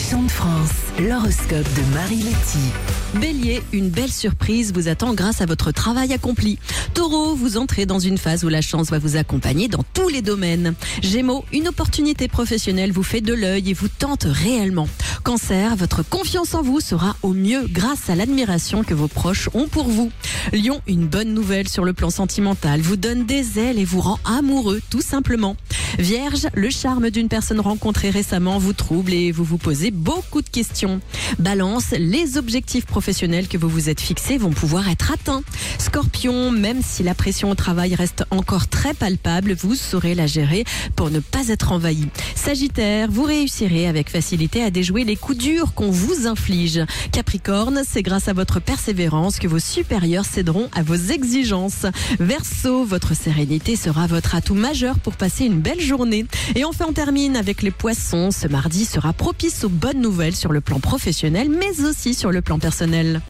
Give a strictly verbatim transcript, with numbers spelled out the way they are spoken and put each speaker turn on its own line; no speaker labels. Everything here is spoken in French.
Chant de France, l'horoscope de Marie Letty.
Bélier, une belle surprise vous attend grâce à votre travail accompli. Taureau, vous entrez dans une phase où la chance va vous accompagner dans tous les domaines. Gémeaux, une opportunité professionnelle vous fait de l'œil et vous tente réellement. Cancer, votre confiance en vous sera au mieux grâce à l'admiration que vos proches ont pour vous. Lion, une bonne nouvelle sur le plan sentimental vous donne des ailes et vous rend amoureux tout simplement. Vierge, le charme d'une personne rencontrée récemment vous trouble et vous vous posez beaucoup de questions. Balance, les objectifs professionnels que vous vous êtes fixés vont pouvoir être atteints. Scorpion, même si la pression au travail reste encore très palpable, vous saurez la gérer pour ne pas être envahi. Sagittaire, vous réussirez avec facilité à déjouer les coups durs qu'on vous inflige. Capricorne, c'est grâce à votre persévérance que vos supérieurs céderont à vos exigences. Verseau, votre sérénité sera votre atout majeur pour passer une belle journée. Et enfin, on termine avec les poissons. Ce mardi sera propice aux bonnes nouvelles sur le plan professionnel, mais aussi sur le plan personnel.